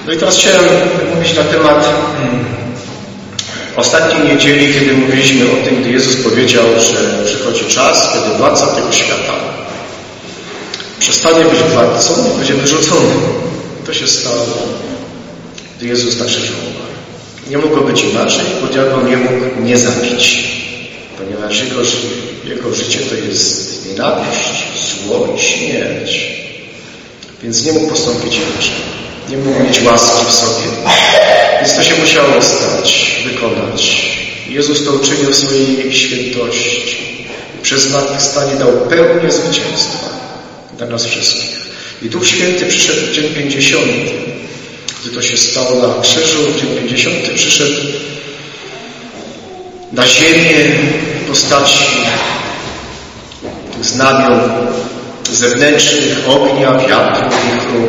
No i teraz chciałem mówić na temat ostatniej niedzieli, kiedy mówiliśmy o tym, gdy Jezus powiedział, że przychodzi czas, kiedy władca tego świata przestanie być władcą i będzie wyrzucony. To się stało, gdy Jezus na krzyżu umarł. Nie mogło być inaczej, bo diabeł nie mógł nie zabić, ponieważ jego życie to jest nienawiść, zło i śmierć. Więc nie mógł postąpić inaczej. Nie mógł mieć łaski w sobie. Więc to się musiało stać, wykonać. Jezus to uczynił w swojej świętości. Przez zmartwychwstanie dał pełnię zwycięstwa dla nas wszystkich. I Duch Święty przyszedł w dzień 50. Gdy to się stało na krzyżu, w dzień 50 przyszedł na ziemię w postaci tych znamion zewnętrznych, ognia, wiatru, wichru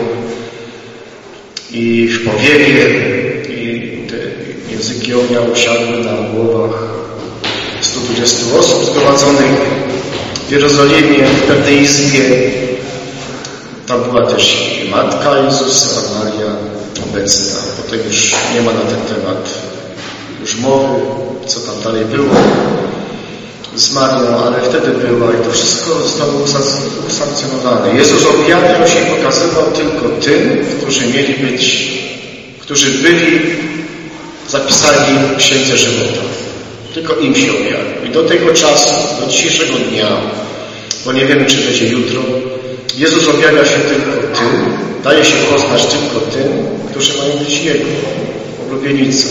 i w powiewie, i te języki ognia usiadły na głowach 120 osób zgromadzonych w Jerozolimie, w pewnej izbie. Tam była też i Matka Jezusa, Maria obecna. Potem już nie ma na ten temat już mowy, co tam dalej było z Marią, ale wtedy była i to wszystko zostało usankcjonowane. Jezus objawiał się i pokazywał tylko tym, którzy byli zapisani w Księdze Żywota. Tylko im się objawił. I do tego czasu, do dzisiejszego dnia, bo nie wiemy, czy będzie jutro, Jezus objawia się tylko tym, daje się poznać tylko tym, którzy mają być Jego ulubienicą,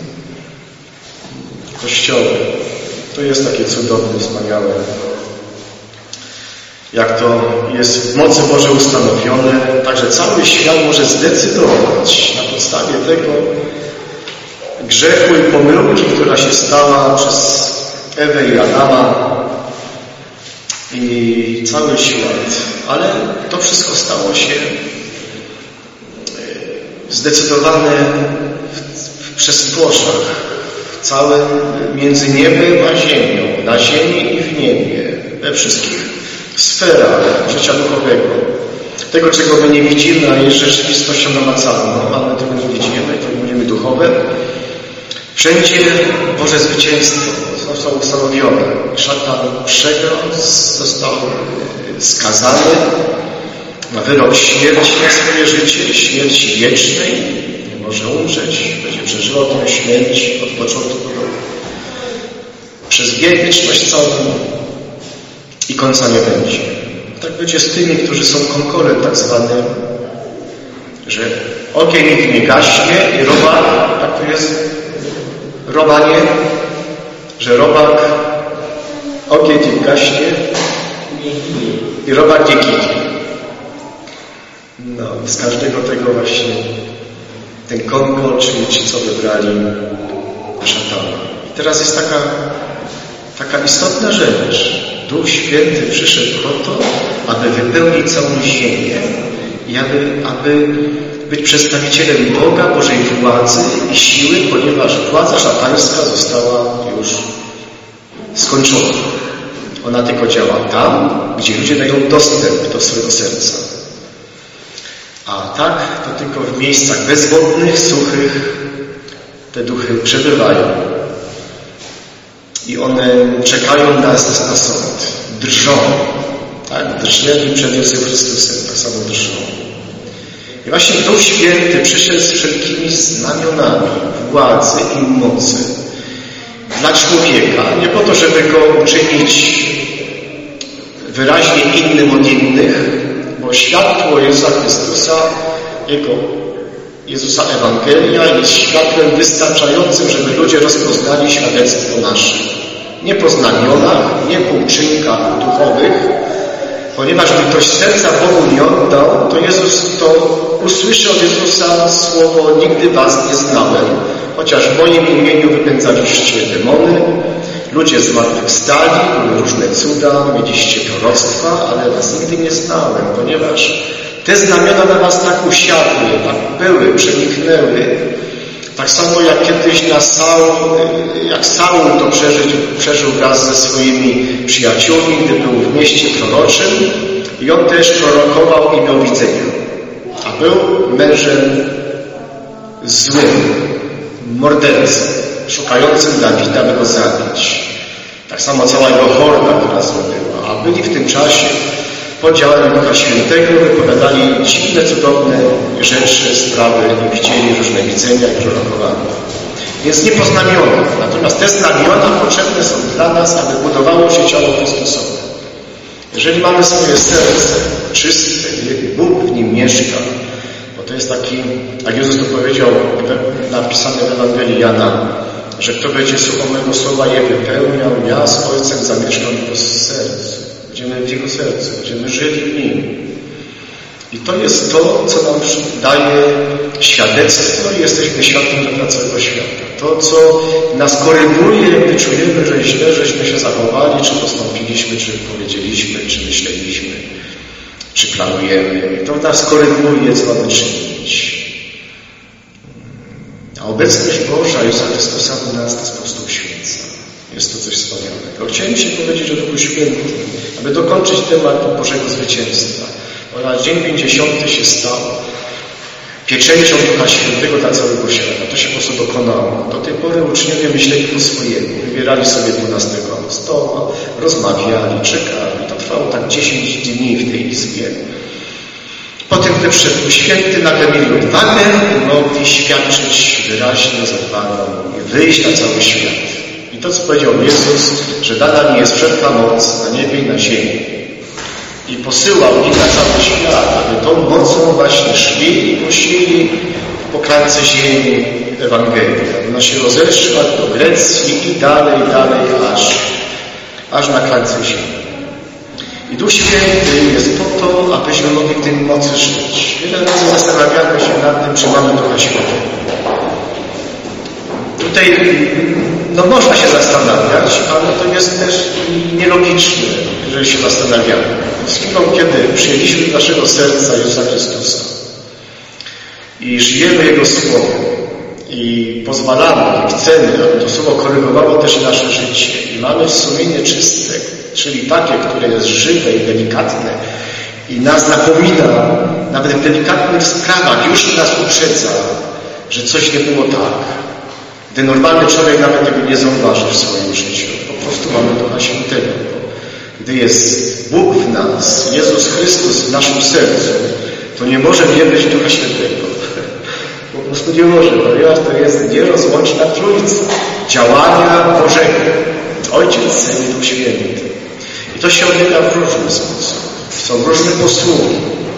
Kościołem. To jest takie cudowne, wspaniałe. Jak to jest w mocy Bożej ustanowione, także cały świat może zdecydować na podstawie tego grzechu i pomyłki, która się stała przez Ewę i Adama i cały świat. Ale to wszystko stało się zdecydowane w przestworzach, całym między niebem a ziemią, na ziemi i w niebie, we wszystkich sferach życia duchowego. Tego, czego my nie widzimy, a jest rzeczywistością namacalną, ale my tego nie widzimy, to mówimy duchowe. Wszędzie Boże zwycięstwo zostało ustanowione. Szatan przegrał, został skazany na wyrok śmierci na swoje życie, śmierci wiecznej. Nie może umrzeć, będzie przeżywał tę śmierć od początku przez wieczność całą i końca nie będzie. Tak będzie z tymi, którzy są konkorem tak zwanym, że ogień ich nie gaśnie i robak, jak to jest? Robanie, że robak, ogień ich gaśnie i robak nie ginie. No, z każdego tego właśnie ten konkor, czyli ci, co wybrali szatana. I teraz jest taka istotna rzecz. Duch Święty przyszedł po to, aby wypełnić całą ziemię i aby być przedstawicielem Boga, Bożej władzy i siły, ponieważ władza szatańska została już skończona. Ona tylko działa tam, gdzie ludzie dają dostęp do swojego serca. A tak, to tylko w miejscach bezwodnych, suchych te duchy przebywają. I one czekają na sąd. Drżą. Tak? Drżnęli przed Jezusem Chrystusem. Tak samo drżą. I właśnie Duch Święty przyszedł z wszelkimi znamionami władzy i mocy dla człowieka. Nie po to, żeby go uczynić wyraźnie innym od innych, bo światło Jezusa Chrystusa, Jezusa Ewangelia jest światłem wystarczającym, żeby ludzie rozpoznali świadectwo nasze. Nie po znamionach, nie po uczynkach duchowych, ponieważ gdy ktoś serca Bogu nie oddał, to Jezus to usłyszy od Jezusa słowo: nigdy was nie znałem, chociaż w moim imieniu wypędzaliście demony, ludzie zmartwychwstali, były różne cuda, mieliście proroctwa, ale was nigdy nie znałem, ponieważ te znamiona na was tak usiadły, tak były, przeniknęły. Tak samo jak kiedyś jak Saul to przeżył wraz ze swoimi przyjaciółmi, gdy był w mieście proroczym i on też prorokował i miał widzenia. A był mężem złym, mordercą, szukającym Dawida, by go zabić. Tak samo cała jego horda, która zrobiła. A byli w tym czasie pod działaniem Ducha Świętego, wypowiadali dziwne, cudowne rzeczy, sprawy i widzieli różne widzenia i prorokowania. Więc nie po znamionach. Natomiast te znamiona potrzebne są dla nas, aby budowało się ciało Chrystusowe. Jeżeli mamy swoje serce czyste, Bóg w nim mieszka, bo to jest taki, jak Jezus to powiedział, napisane w Ewangelii Jana, że kto będzie słuchał mego słowa je wypełniał, ja z Ojcem zamieszkam w jego sercu. Będziemy w jego sercu, będziemy żyli w nim. I to jest to, co nam daje świadectwo i jesteśmy świadkiem dla całego świata. To, co nas koryguje, gdy czujemy, że źle żeśmy się zachowali, czy postąpiliśmy, czy powiedzieliśmy, czy myśleliśmy, czy planujemy. I to nas koryguje, co mamy czynić. A obecność Boża Jezusa Chrystusa w nas nas po prostu uświęca. Jest to coś wspaniałego. Chciałem się powiedzieć o Duchu Świętym, aby dokończyć temat Bożego zwycięstwa. Oraz Dzień 50 się stał pieczęcią Ducha Świętego dla całego świata. To się po prostu dokonało. Do tej pory uczniowie myśleli po swojemu. Wybierali sobie 12 apostoła, rozmawiali, czekali. To trwało tak 10 dni w tej izbie. Potem, gdy przyszedł Duch Święty, nagle mieli odwagę i mogli świadczyć wyraźnie z odwagą i wyjść na cały świat. I to, co powiedział Jezus, że dana mi jest wszelka moc na niebie i na ziemi. I posyłał ich na cały świat, aby tą mocą właśnie szli i głosili po krańce ziemi Ewangelię. Ona się rozeszła do Grecji i dalej, aż na krańce ziemi. I Duch Święty jest po to, abyśmy mogli w tej mocy żyć. Wiele razy zastanawiamy się nad tym, czy mamy Ducha Świętego. Tutaj można się zastanawiać, ale to jest też nielogiczne, jeżeli się zastanawiamy. Z chwilą, kiedy przyjęliśmy do naszego serca Jezusa Chrystusa i żyjemy Jego Słowem i pozwalamy, i chcemy, aby to Słowo korygowało też nasze życie i mamy sumienie czyste, czyli takie, które jest żywe i delikatne i nas napomina, nawet w delikatnych sprawach już nas uprzedza, że coś nie było tak. Gdy normalny człowiek nawet tego nie zauważy w swoim życiu. Po prostu mamy Ducha Świętego. Gdy jest Bóg w nas, Jezus Chrystus w naszym sercu, to nie może nie być Ducha Świętego. Po prostu nie może, ponieważ to jest nierozłączna Trójca działania Bożego. Ojciec, Syn i Duch Święty. I to się odbywa w różny sposób. Są różne posługi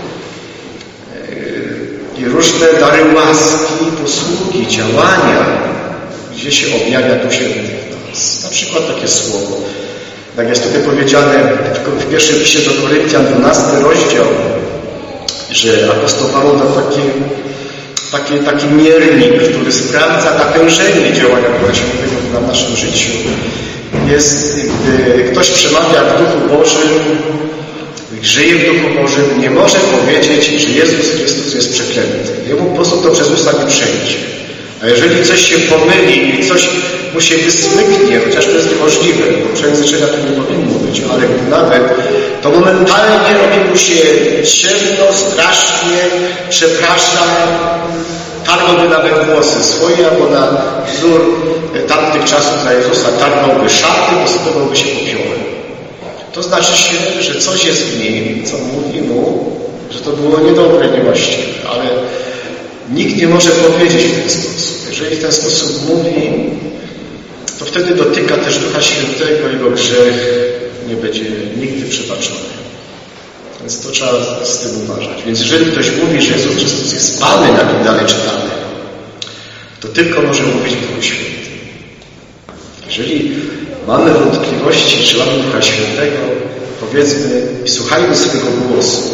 i różne dary łaski, posługi, działania, gdzie się objawia Duch Święty w nas. Na przykład takie słowo. Tak jest tutaj powiedziane w pierwszym liście do Koryntian, 12 rozdział, że apostoł Paweł dał taki miernik, który sprawdza natężenie działania Ducha Świętego w naszym życiu. Jest, gdy ktoś przemawia w Duchu Bożym, żyje w Duchu Bożym, nie może powiedzieć, że Jezus Chrystus jest przeklęty. Jemu po prostu to przez usta nie przejdzie. A jeżeli coś się pomyli i coś mu się wysmyknie, chociaż to jest niemożliwe, bo przejęzyczenia to nie powinno być, ale nawet to momentalnie robi mu się ciemno, strasznie, przepraszam, targałby nawet włosy swoje, albo na wzór tamtych czasów dla Jezusa targałby szaty, posypywałby się popiołem. To znaczy się, że coś jest w nim, co mówi mu, że to było niedobre, niewłaściwe, ale nikt nie może powiedzieć w ten sposób. Jeżeli w ten sposób mówi, to wtedy dotyka też Ducha Świętego, jego grzech nie będzie nigdy przebaczony. Więc to trzeba z tym uważać. Więc jeżeli ktoś mówi, że Jezus Chrystus jest Panem, jak im dalej czytamy, to tylko może mówić w Duchu Świętym. Jeżeli mamy wątpliwości, czy mamy Ducha Świętego, powiedzmy i słuchajmy swojego głosu.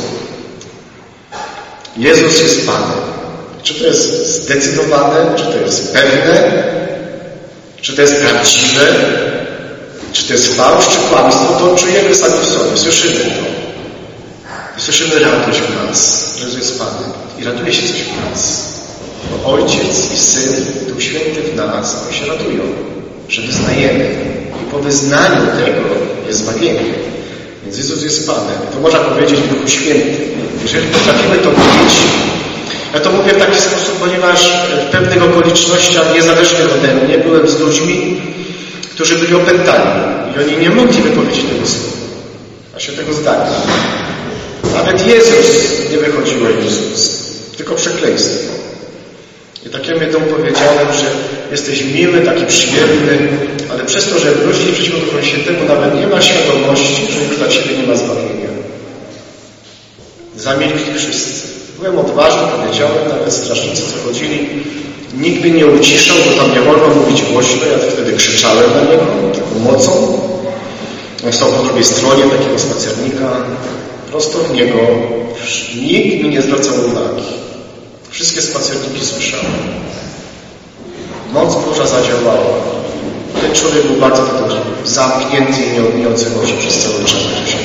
Jezus jest Panem. Czy to jest zdecydowane, czy to jest pewne, czy to jest prawdziwe, czy to jest fałsz, czy kłamstwo, to czujemy sami w sobie, słyszymy to. I słyszymy radość w nas, że Jezus jest Panem. I raduje się coś w nas. Bo Ojciec i Syn, Duch Święty w nas, oni się radują, że wyznajemy. I po wyznaniu tego jest zbawienie. Więc Jezus jest Panem. To można powiedzieć w Duchu Świętym. Jeżeli potrafimy to mówić, ja to mówię w taki sposób, ponieważ w pewnym okolicznościach niezależnych ode mnie byłem z ludźmi, którzy byli opętani i oni nie mogli wypowiedzieć tego słowa, a się tego zdania. Nawet Jezus nie wychodziło im z ust, tylko przekleństwo. I tak ja mnie powiedziałem, że jesteś miły, taki przyjemny, ale przez to, że wrócisz przeciwko Duchowi Świętemu, nawet nie ma świadomości, że już dla Ciebie nie ma zbawienia. Zamilkli wszyscy. Byłem odważny, powiedziałem, nawet strażnicy, co chodzili. Nikt mnie nie uciszał, bo tam nie wolno mówić głośno. Ja wtedy krzyczałem na niego, taką mocą. On stał po drugiej stronie takiego spacernika. Prosto w niego. Nikt mi nie zwracał uwagi. Wszystkie spacerniki słyszały. Moc Boża zadziałała. Ten człowiek był bardzo zamknięty i nie odzywał się przez cały czas.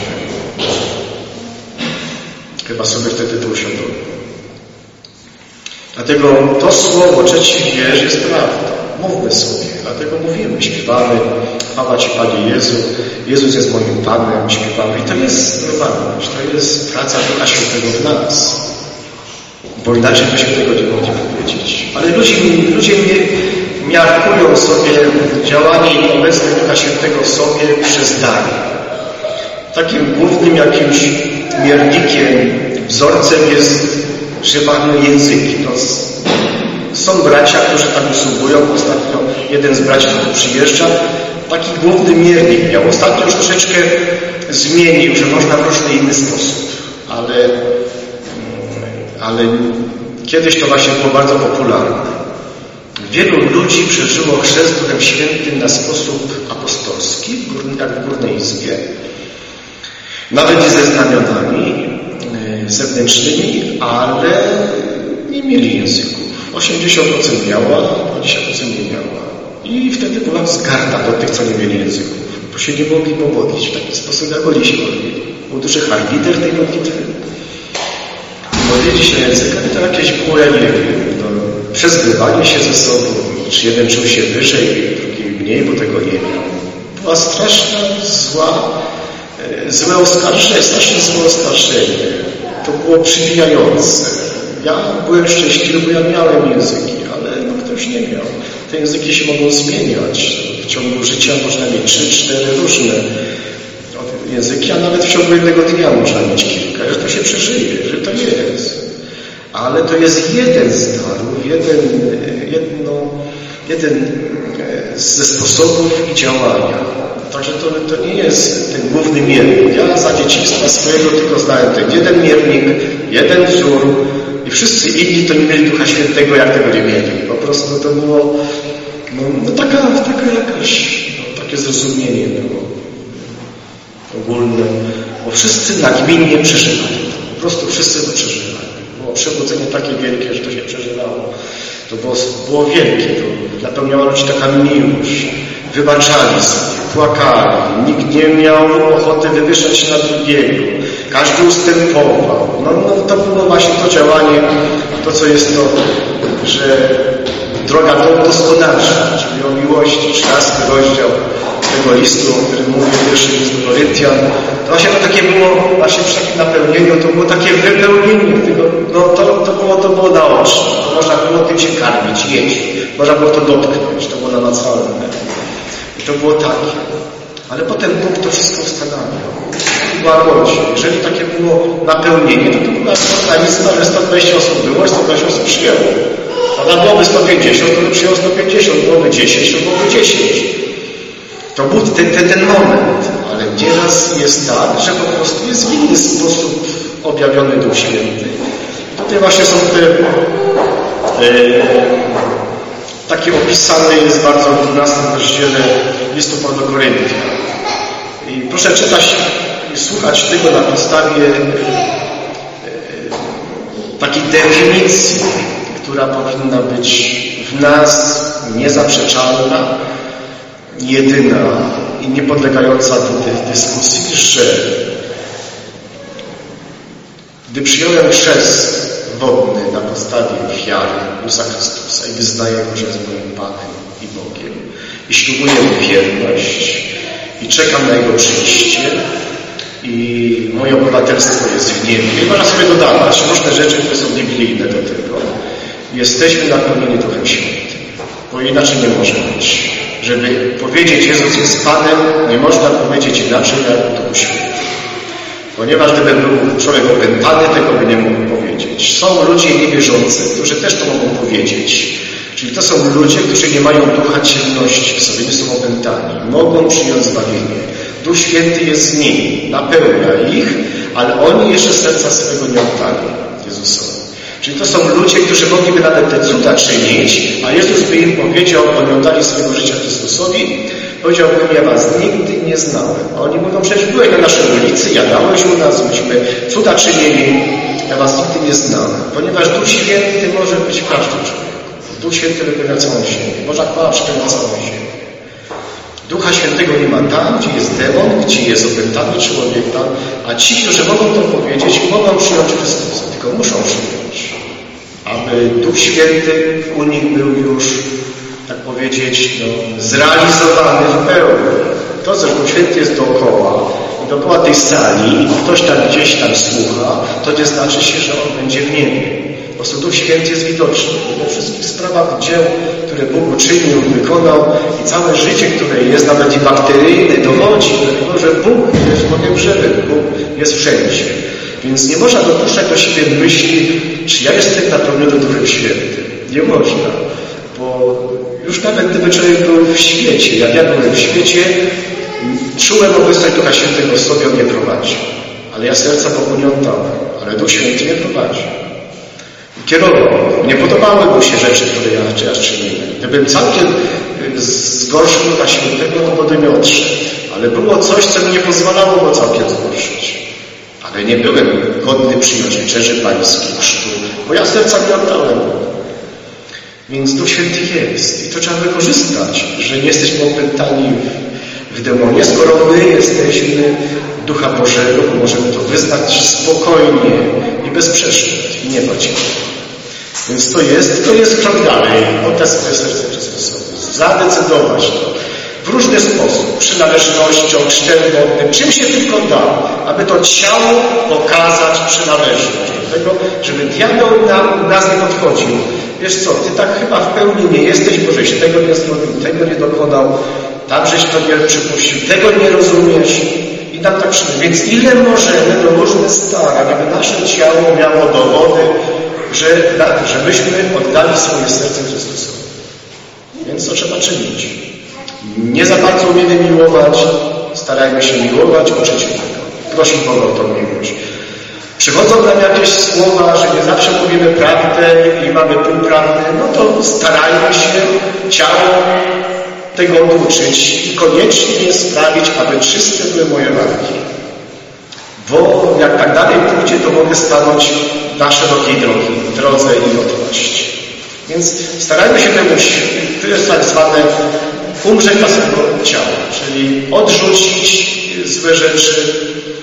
Chyba sobie wtedy to uświadomił. Dlatego to słowo, trzeci wiersz jest prawdą. Mówmy sobie. Dlatego mówimy, śpiewamy. Chwała Ci, Panie Jezu. Jezus jest moim Panem. Śpiewamy. I to jest normalność. To jest praca Ducha Świętego w nas. Bo inaczej by się tego nie mogli powiedzieć. Ale ludzie miarkują sobie działanie i obecność Ducha Świętego w sobie przez dar. Takim głównym jakimś miernikiem, wzorcem jest używane języki. No, są bracia, którzy tak usługują. Ostatnio jeden z braci tu przyjeżdża. Taki główny miernik miał. Ostatnio już troszeczkę zmienił, że można w różny inny sposób. Ale kiedyś to właśnie było bardzo popularne. Wielu ludzi przeżyło chrzest Duchem Świętym na sposób apostolski, jak w Górnej Izbie. Nawet i ze znamionami zewnętrznymi, ale nie mieli języków. 80% miała, 20% nie miała. I wtedy była zgarda do tych, co nie mieli języków. Bo się nie mogli pomodlić w taki sposób, jak oni się modlili. Był duży harmider tej modlitwy. Modlili się językami, to jakieś było, ja nie wiem, przezbywanie się ze sobą. Czy jeden czuł się wyżej, drugi mniej, bo tego nie miał. Była straszna, złe oskarżenie, strasznie złe oskarżenie. To było przybijające. Ja byłem szczęśliwy, bo ja miałem języki, ale ktoś nie miał. Te języki się mogą zmieniać. W ciągu życia można mieć 3-4 różne języki, a nawet w ciągu jednego dnia można mieć kilka, że to się przeżyje, że to jest. Ale to jest jeden z darów, jeden ze sposobów i działania. Także to nie jest ten główny miernik. Ja za dzieciństwa swojego tylko znałem ten jeden miernik, jeden wzór i wszyscy inni to nie mieli Ducha Świętego, jak tego nie mieli. Po prostu to było taka jakaś, takie zrozumienie było ogólne, bo wszyscy nagminnie przeżywali. Po prostu wszyscy to przeżywali. Było przebudzenie takie wielkie, że to się przeżywało. To było wielkie, to napełniała ludzi taka miłość. Wybaczali sobie, płakali. Nikt nie miał ochoty wywyższać się na drugiego. Każdy ustępował. To było właśnie to działanie, to co jest to, że droga do doskonalsza, czyli o miłości, 13 rozdział tego listu, o którym mówię, pierwszy list do Koryntian. To właśnie to takie było, właśnie przy takim napełnieniu, to było takie wypełnienie tego, to było naoczne. To można było tym się karmić, jeść. Można było to dotknąć, to było namacalne. I to było takie. Ale potem Bóg to wszystko ustanawiał. Była łódź. Jeżeli takie było napełnienie, to była organizm, że 120 osób było i 120 osób przyjęło. A byłoby 150, to by przyjęło 150, byłoby 10, to byłoby 10. To był ten moment. Ale nieraz jest tak, że po prostu jest w inny sposób objawiony Duch Święty. Tutaj właśnie są te takie opisane jest bardzo w 12 rozdziale listu do Koryntian. I proszę czytać i słuchać tego na podstawie takiej definicji, która powinna być w nas niezaprzeczalna, jedyna i niepodlegająca do dyskusji, że gdy przyjąłem chrzest wodny na podstawie wiary Jezusa Chrystusa i wyznaję Go, że jest moim Panem i Bogiem i ślubuję Mu wierność i czekam na Jego przyjście i moje obywatelstwo jest w niebie. I można sobie dodawać różne rzeczy, które są biblijne do tego. Jesteśmy napełnieni Duchem Świętym. bo inaczej nie może być. Żeby powiedzieć Jezus jest Panem, nie można powiedzieć inaczej jak Duch Święty. Ponieważ gdyby był człowiek opętany, tego by nie mógł powiedzieć. Są ludzie niewierzący, którzy też to mogą powiedzieć. Czyli to są ludzie, którzy nie mają ducha ciemności w sobie, nie są opętani. Mogą przyjąć zbawienie. Duch Święty jest z nimi, napełnia ich, ale oni jeszcze serca swego nie oddali Jezusowi. Czyli to są ludzie, którzy mogliby nawet te cuda czynić, a Jezus by im powiedział, oni oddali swojego życia Chrystusowi, powiedziałbym, ja was nigdy nie znałem. A oni mówią, przecież byłeś na naszej ulicy, jadałeś u nas, myśmy cuda czynili, ja was nigdy nie znałem. Ponieważ Duch Święty może być w każdym człowieku. Duch Święty wypełnia całą ziemię. Boża chwała przepełnia całą ziemię. Ducha Świętego nie ma tam, gdzie jest demon, gdzie jest opętany człowiek, a ci, którzy mogą to powiedzieć, mogą przyjąć Chrystusa, tylko muszą przyjąć. Aby Duch Święty u nich był już, tak powiedzieć, zrealizowany w pełni. To, że Duch Święty jest dookoła tej sali, ktoś tam gdzieś tam słucha, to nie znaczy się, że on będzie w niebie. Po prostu Duch Święty jest widoczny. We wszystkich sprawach dzieł, które Bóg uczynił, wykonał i całe życie, które jest, nawet i bakteryjne, dowodzi do tego, że Bóg jest Bogiem żywym, Bóg jest wszędzie. Więc nie można dopuszczać do siebie myśli, czy ja jestem napełniony Duchem Świętym. Nie można, bo już nawet gdyby człowiek był w świecie, jak ja byłem w świecie, czułem obecność Ducha Świętego w sobie, on mnie prowadzi. Ale ja serca Bogu nie oddałem, ale Duch Święty mnie prowadzi. Kierował. Nie podobały mu się rzeczy, które ja czyniłem. Gdybym całkiem zgorszył Ducha Świętego, to by mnie odszedł. Ale było coś, co mi nie pozwalało go całkiem zgorszyć. Ale nie byłem godny przyjąć wieczerzy pańskiej, chrztu, bo ja serca nie oddałem. Więc Duch Święty jest. I to trzeba wykorzystać, że nie jesteśmy opętani w demonie, skoro my jesteśmy Ducha Bożego, to możemy to wyznać spokojnie i bez przeszkód i nie bać się. Więc to jest krok dalej. Oddać swoje serce Chrystusowi. Zadecydować to w różny sposób. Przynależnością, chrztem wodnym, czym się tylko da, aby to ciało pokazać przynależność do tego, żeby diabeł nas nie podchodził. Wiesz co, ty tak chyba w pełni nie jesteś, bo żeś tego nie zrobił, tego nie dokonał, tam żeś to nie przypuścił, tego nie rozumiesz. I nam tak przyjdzie. Więc ile możemy do różnych starań, aby nasze ciało miało dowody, że myśmy oddali swoje serce Chrystusowi. Więc co trzeba czynić? Nie za bardzo umiemy miłować, starajmy się miłować, uczyć tego. Prosić Boga o tą miłość. Przychodzą nam jakieś słowa, że nie zawsze mówimy prawdę i mamy półprawdę, no to starajmy się ciało tego uczyć i koniecznie sprawić, aby czyste były moje wargi. Bo jak tak dalej pójdzie, to mogę stanąć na szerokiej drodze i odpaść. Więc starajmy się temu, to jest tak zwane umrzeć dla swojego ciała, czyli odrzucić złe rzeczy,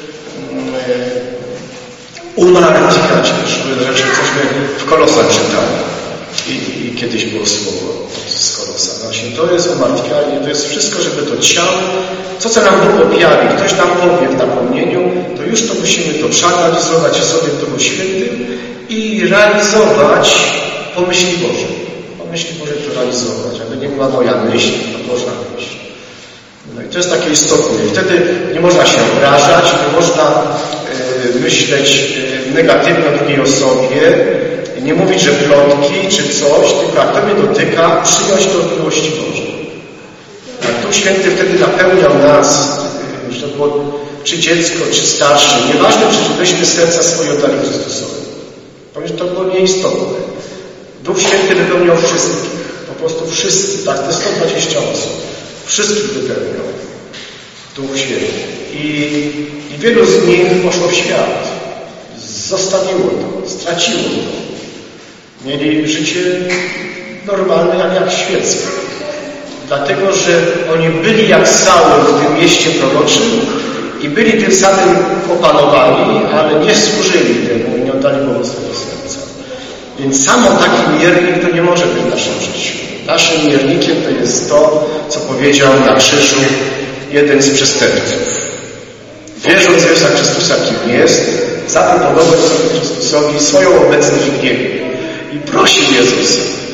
umartwiać złe rzeczy, cośmy w Kolosach czytali. I kiedyś było słowo z Kolosa. Właśnie to jest umartwianie, to jest wszystko, żeby to ciało, co nam Bóg objawi, ktoś nam powie w napomnieniu, to już to musimy to przeanalizować sobie w Duchu Świętym i realizować po myśli Bożej. Po myśli Bożej to realizować, aby nie była moja myśl, a Boża myśl. No i to jest takie istotne. I wtedy nie można się obrażać, nie można myśleć negatywnie o drugiej osobie, nie mówić, że plotki czy coś, tylko jak to mnie dotyka, przyjąć to w miłości Bożej. Jak Duch Święty wtedy napełniał nas, że to było czy dziecko, czy starszy, nieważne, czy byśmy serca swoje oddali Chrystusowi. Ponieważ to było nieistotne. Duch Święty wypełniał wszystkich. Po prostu wszyscy, tak, te 120 osób. Wszystkich wypełniał Duch Święty. I wielu z nich poszło w świat. Zostawiło to, straciło to. Mieli życie normalne, jak świeckie. Dlatego, że oni byli jak Saul w tym mieście proroczym i byli tym samym opanowani, ale nie służyli temu i nie oddali Bogu swojego serca. Więc samo taki miernik to nie może być w naszym życiu. Naszym miernikiem to jest to, co powiedział na krzyżu jeden z przestępców. Wierząc w Jezusa Chrystusa, kim jest, zaproponował sobie Chrystusowi swoją obecność w niebie. I prosił Jezusa,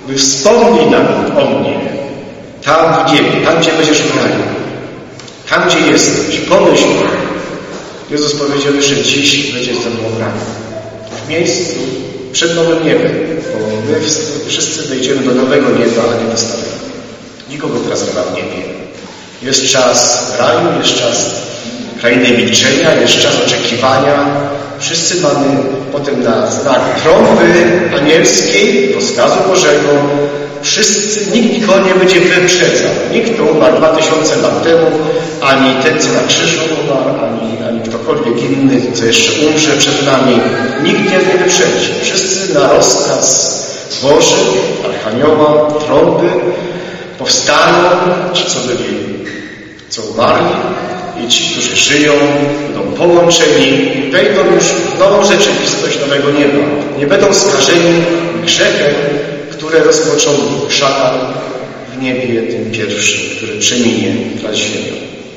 Wspomnij nam o mnie, tam w niebie, tam gdzie będziesz w raju, tam gdzie jesteś, pomyśl. Jezus powiedział jeszcze dziś będzie ze mną w raju. W miejscu przed nowym niebem, bo my wszyscy wejdziemy do nowego nieba, a nie do starego. Nikogo teraz nie ma w niebie. Jest czas raju, jest czas krainy milczenia, jest czas oczekiwania. Wszyscy mamy potem na znak trąby anielskiej, rozkazu Bożego. Wszyscy, nikt nikogo nie będzie wyprzedzał. Nikt, kto umarł 2000 lat temu, ani ten, co na krzyżu umarł, ani ktokolwiek inny, co jeszcze umrze przed nami. Nikt nie wyprzedzi. Wszyscy na rozkaz Boży, Archanioła, trąby powstaną, ci, co umarli, i ci, którzy żyją, będą połączeni i wejdą już w nową rzeczywistość nowego nieba. Nie będą skażeni grzechem, które rozpoczął szatan w niebie, tym pierwszym, który przeminie nad ziemią.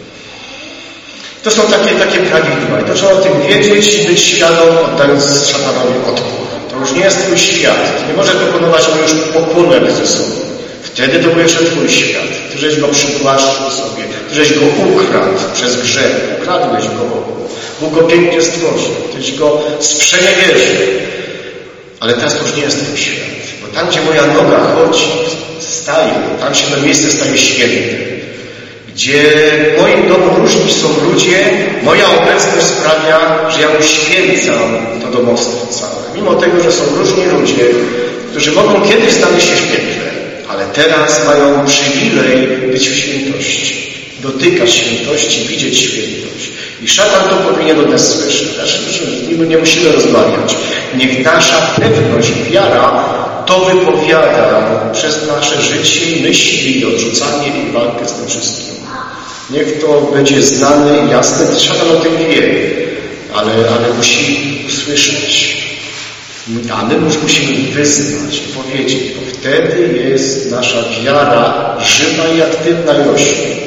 To są takie prawidła i to trzeba o tym wiedzieć i być świadom, oddając szatanowi odpór. To już nie jest twój świat. Nie może dokonywać mu już pokoru ze sobą. Wtedy to był jeszcze twój świat. Ty żeś go przywłaszczył sobie. Ty żeś go ukradł przez grzech. Ukradłeś go. Bóg go pięknie stworzył. Tyś go sprzeniewierzył. Ale teraz to już nie jest twój świat. Bo tam, gdzie moja noga chodzi, staje, tam się to miejsce staje święte. Gdzie w moim domu różni są ludzie, moja obecność sprawia, że ja uświęcam to domostwo całe. Mimo tego, że są różni ludzie, którzy mogą kiedyś znaleźć się w piekle, ale teraz mają przywilej być w świętości, dotykać świętości, widzieć świętość. I szatan to powinien od nas słyszeć. Z nim nie musimy rozmawiać. Niech nasza pewność, wiara to wypowiada przez nasze życie, myśli, odrzucanie i walkę z tym wszystkim. Niech to będzie znane i jasne. Szatan o tym wie, ale musi usłyszeć. A my już musimy wyznać i powiedzieć, bo wtedy jest nasza wiara żywa i aktywna i rośnie.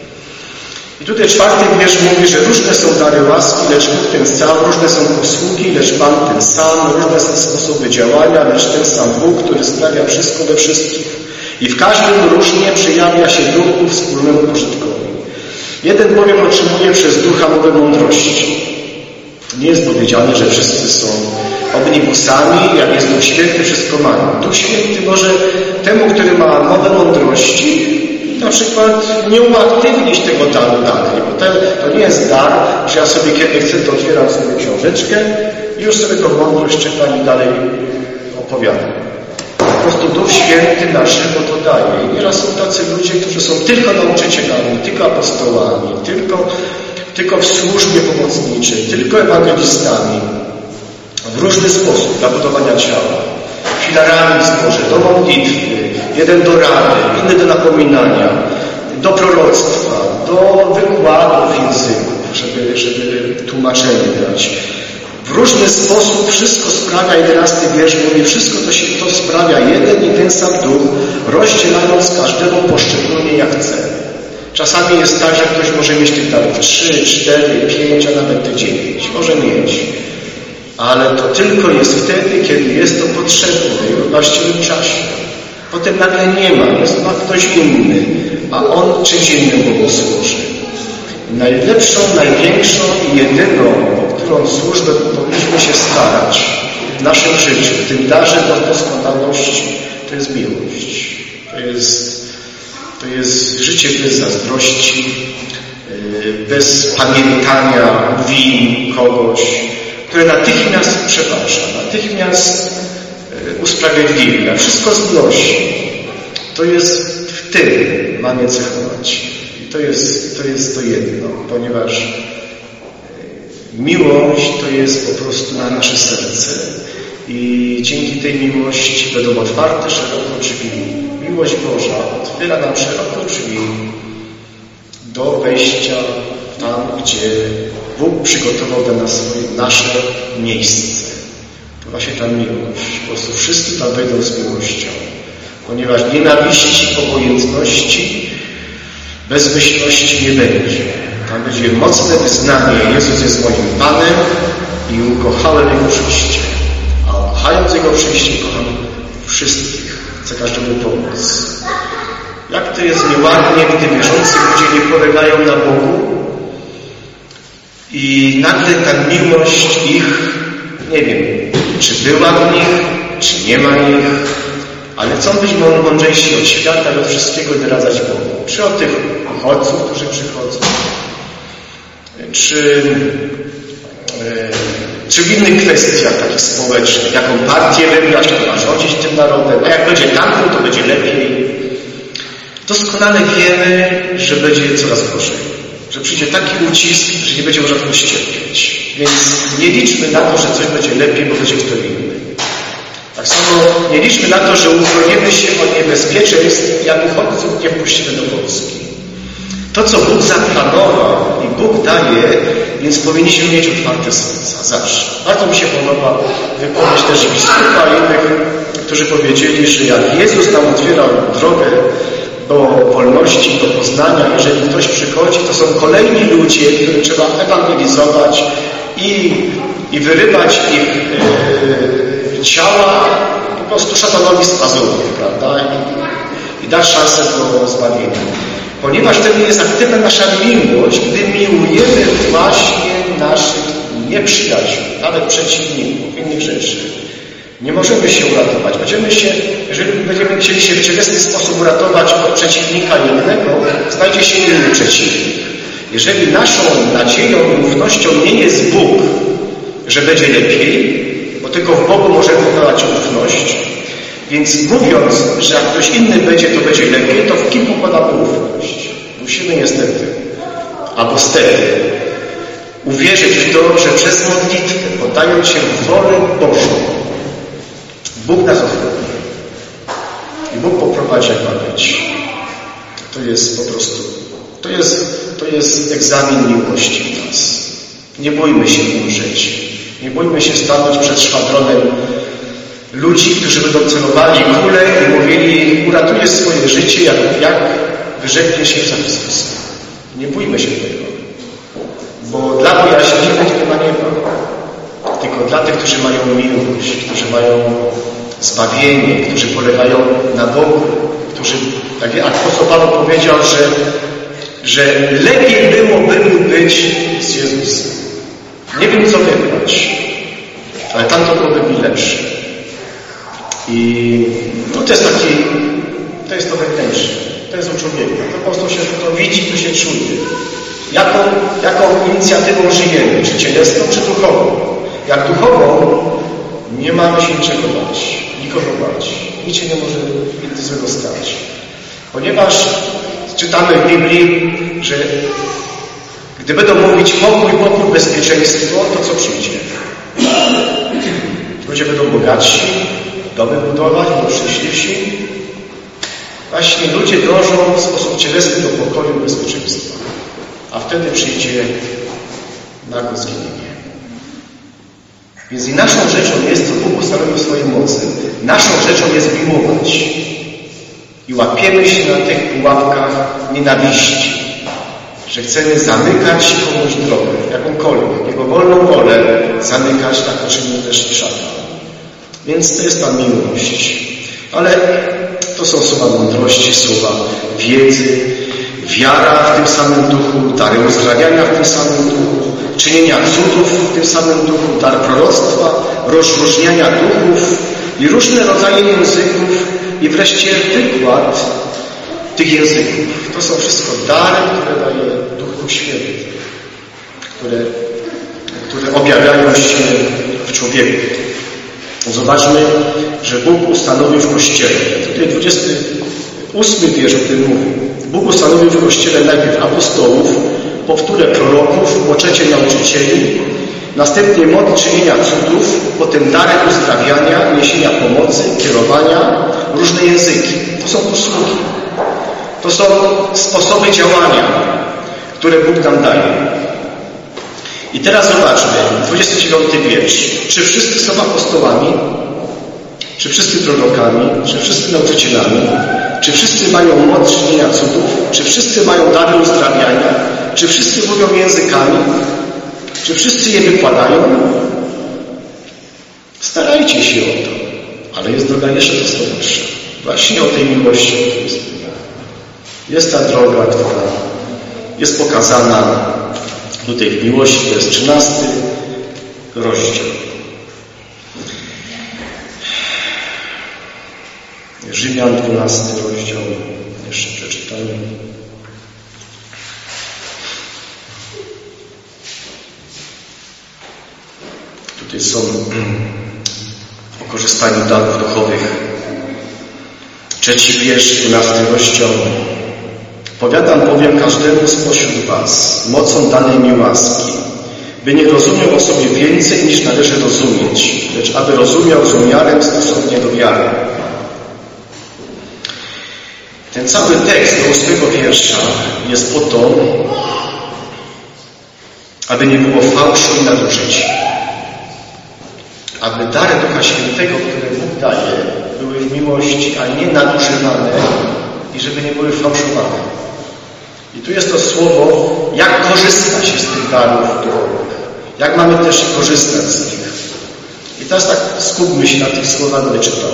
I tutaj 4 wiersz mówi, że różne są dary łaski, lecz Bóg ten sam, różne są posługi, lecz Pan ten sam, różne są sposoby działania, lecz ten sam Bóg, który sprawia wszystko we wszystkich. I w każdym różnie przejawia się duchu wspólnemu pożytkowi. Jeden bowiem otrzymuje przez ducha mowę mądrości. Nie jest powiedziane, że wszyscy są omnibusami, jak jest Duch Święty, wszystko mają. Duch Święty może temu, który ma mowę mądrości, na przykład nie uaktywnić tego daru dalej, bo to nie jest dar, że ja sobie kiedy chcę, to otwieram sobie książeczkę i już sobie tą mądrość czytam i dalej opowiadam. Po prostu Duch Święty na żywo to daje. I nieraz są tacy ludzie, którzy są tylko nauczycielami, tylko apostołami, tylko w służbie pomocniczej, tylko ewangelistami. W różny sposób dla budowania ciała. Filarami w zborze, do modlitwy, jeden do rady, inny do napominania, do proroctwa, do wykładów języków, żeby tłumaczenie dać. W różny sposób wszystko sprawia, 11 wiersz mówi, wszystko to sprawia jeden i ten sam Duch, rozdzielając każdemu poszczególnie jak chce. Czasami jest tak, że ktoś może mieć tych darów 3, 4, 5, a nawet 9. Może mieć. Ale to tylko jest wtedy, kiedy jest to potrzebne i w właściwym czasie. Potem nagle nie ma ktoś inny, a on czymś innym Bogu służy. Najlepszą, największą i jedyną, o którą służbę powinniśmy się starać w naszym życiu, w tym darze do doskonałości, to jest miłość. To jest życie bez zazdrości, bez pamiętania win kogoś, które natychmiast przebacza, natychmiast usprawiedliwia, wszystko znosi. To jest w tym mamy cechować. I to jest to jedno, ponieważ miłość to jest po prostu na nasze serce. I dzięki tej miłości będą otwarte szeroko drzwi. Miłość Boża otwiera nam szeroko drzwi do wejścia tam, gdzie Bóg przygotował dla nas nasze miejsce. To właśnie ta miłość. Po prostu wszyscy tam wejdą z miłością. Ponieważ nienawiści, obojętności, bezmyślności nie będzie. Tam będzie mocne wyznanie, Jezus jest moim Panem i ukochałem Jego przyjście. A kochając Jego przyjście, kocham wszystkich, chce każdemu pomóc. Jak to jest nieładnie, gdy wierzący ludzie nie polegają na Bogu i nagle ta miłość ich, nie wiem, czy była w nich, czy nie ma ich, ale chcą być mądrzejsi od świata i od wszystkiego i doradzać Bogu. Czy od tych uchodźców, którzy przychodzą, czy w innych kwestiach takich społecznych, jaką partię wybrać, kto ma rządzić tym narodem, a jak będzie tamten, to będzie lepiej. Doskonale wiemy, że będzie coraz gorzej, że przyjdzie taki ucisk, że nie będzie można tego ścierpieć. Więc nie liczmy na to, że coś będzie lepiej, bo będzie kto inny. Tak samo nie liczmy na to, że uchronimy się od niebezpieczeństw, jak uchodźców nie wpuścimy do Polski. To, co Bóg zaplanował i Bóg daje, więc powinniśmy mieć otwarte serca. Zawsze. Bardzo mi się podoba wypowiedź też biskupa i innych, którzy powiedzieli, że jak Jezus nam otwierał drogę do wolności, do poznania, jeżeli ktoś przychodzi, to są kolejni ludzie, których trzeba ewangelizować i wyrywać ich ciała po prostu szatanowi z pazurów, prawda? I dać szansę do zbawienia. Ponieważ wtedy jest aktywna nasza miłość, gdy miłujemy właśnie naszych nieprzyjaciół, nawet przeciwników, innych rzeczy. Nie możemy się uratować. Jeżeli będziemy chcieli się w cielesny sposób uratować od przeciwnika innego, znajdzie się inny przeciwnik. Jeżeli naszą nadzieją i ufnością nie jest Bóg, że będzie lepiej, bo tylko w Bogu możemy dawać ufność, więc mówiąc, że jak ktoś inny będzie, to będzie lepiej, to w kim pokładamy ufność? Musimy niestety, albo stety, uwierzyć w to, że przez modlitwę, poddając się wolę Bożą, Bóg nas ochroni. I Bóg poprowadzi, jak ma być. To jest po prostu, to jest egzamin miłości w nas. Nie bójmy się umrzeć. Nie bójmy się stanąć przed szwadronem ludzi, którzy będą celowali kulę i mówili, uratujesz swoje życie, jak wyrzekniesz się za Chrystusa. Nie bójmy się tego. Bo dla bojaźliwych nie ma nieba. Tylko dla tych, którzy mają miłość, którzy mają zbawienie, którzy polegają na Bogu, którzy, tak jak apostoł Paweł powiedział, że lepiej byłoby być z Jezusem. Nie wiem, co wybrać, ale tam to byłoby mi lepsze. I no, to jest to wewnętrzne, to jest u człowieka. To po prostu się to widzi, to się czuje. Jaką inicjatywą żyjemy, czy cielesną, czy duchową. Jak duchową, nie mamy się niczego bać, nikogo bać. Nic się nie może nic złego stać. Ponieważ czytamy w Biblii, że gdy będą mówić pokój, bezpieczeństwo, to co przyjdzie? Ludzie będą bogatsi, domy budować, będą szczęśliwsi. Właśnie ludzie dążą w sposób cielesny do pokoju i bezpieczeństwa. A wtedy przyjdzie nagłe zginienie. Więc i naszą rzeczą jest, co Bóg ustanowił w swojej mocy, naszą rzeczą jest miłować. I łapiemy się na tych pułapkach nienawiści, że chcemy zamykać komuś drogę, jakąkolwiek, jego wolną wolę zamykać, tak to czyni też i szatan. Więc to jest ta miłość. Ale to są słowa mądrości, słowa wiedzy, wiara w tym samym duchu, dary uzdrawiania w tym samym duchu, czynienia cudów w tym samym duchu, dar proroctwa, rozróżniania duchów i różne rodzaje języków i wreszcie wykład tych języków. To są wszystko dary, które daje Duch Święty, które objawiają się w człowieku. Zobaczmy, że Bóg ustanowił w Kościele. Tutaj 28 wiersz o tym mówi. Bóg ustanowił w Kościele najpierw apostołów, po wtóre proroków, po trzecie nauczycieli, następnie moc czynienia cudów, potem dary uzdrawiania, niesienia pomocy, kierowania, różne języki. To są posługi. To są sposoby działania, które Bóg nam daje. I teraz zobaczmy, 29 wiersz. Czy wszyscy są apostołami? Czy wszyscy prorokami? Czy wszyscy nauczycielami? Czy wszyscy mają moc czynienia cudów? Czy wszyscy mają dary uzdrawiania? Czy wszyscy mówią językami? Czy wszyscy je wykładają? Starajcie się o to. Ale jest droga jeszcze doskonarsza. Właśnie o tej miłości tu jest. Jest ta droga, która jest pokazana tutaj w miłości. To jest 13 rozdział. Rzymian 12 rozdział. Jeszcze przeczytamy. Tutaj są o korzystaniu darów duchowych. 3 wiersz, 12 rozdział. Powiadam bowiem każdemu spośród was, mocą danej mi łaski, by nie rozumiał o sobie więcej niż należy rozumieć, lecz aby rozumiał z umiarem stosownie do wiary. Ten cały tekst do 8 wiersza jest po to, aby nie było fałszu i nadużyć. Aby dary Ducha Świętego, które Bóg daje, były w miłości, a nie nadużywane i żeby nie były fałszowane. I tu jest to słowo, jak korzysta się z tych darów duchowych. Jak mamy też korzystać z nich. I teraz tak skupmy się na tych słowach, będę czytał.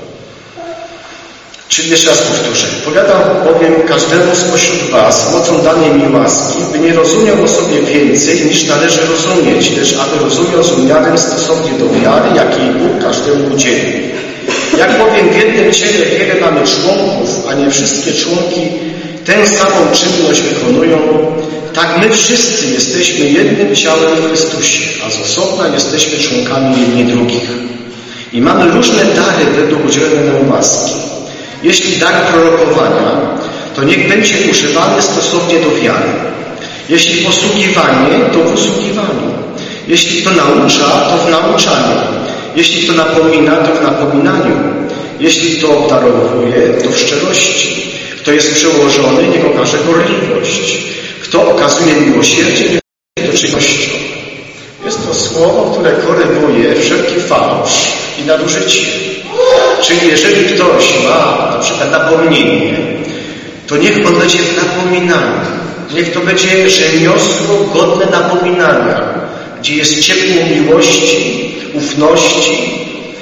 Czyli jeszcze raz powtórzę. Powiadam bowiem każdemu spośród was mocą danej mi łaski, by nie rozumiał o sobie więcej niż należy rozumieć, lecz aby rozumiał z umiarem stosownie do wiary, jakiej Bóg każdemu udzielił. Jak bowiem w jednym ciele wiele mamy członków, a nie wszystkie członki tę samą czynność wykonują, tak my wszyscy jesteśmy jednym ciałem w Chrystusie, a z osobna jesteśmy członkami jedni drugich. I mamy różne dary według udzielonej nam łaski. Jeśli dar prorokowania, to niech będzie używany stosownie do wiary. Jeśli posługiwanie, to w usługiwaniu. Jeśli kto naucza, to w nauczaniu. Jeśli kto napomina, to w napominaniu. Jeśli kto obdarowuje, to w szczerości. Kto jest przełożony, niech okaże gorliwość. Kto okazuje miłosierdzie, niech to czynnością. Jest to słowo, które koryguje wszelki fałsz i nadużycie. Czyli jeżeli ktoś ma na przykład napomnienie, to niech on będzie w napominaniu. Niech to będzie rzemiosło godne napominania, gdzie jest ciepło miłości, ufności,